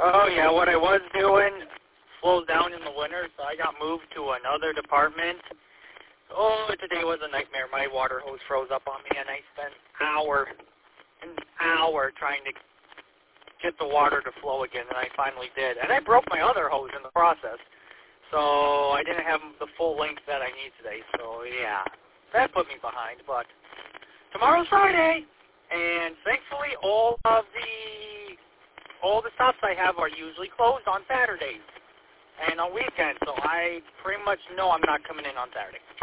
Oh, yeah, what I was doing slows down in the winter, so I got moved to another department. Oh, today was a nightmare. My water hose froze up on me, and I spent an hour trying to get the water to flow again, and I finally did. And I broke my other hose in the process, so I didn't have the full length that I need today. So, yeah, that put me behind. But tomorrow's Friday, and thankfully all the stops I have are usually closed on Saturdays and on weekends, so I pretty much know I'm not coming in on Saturday.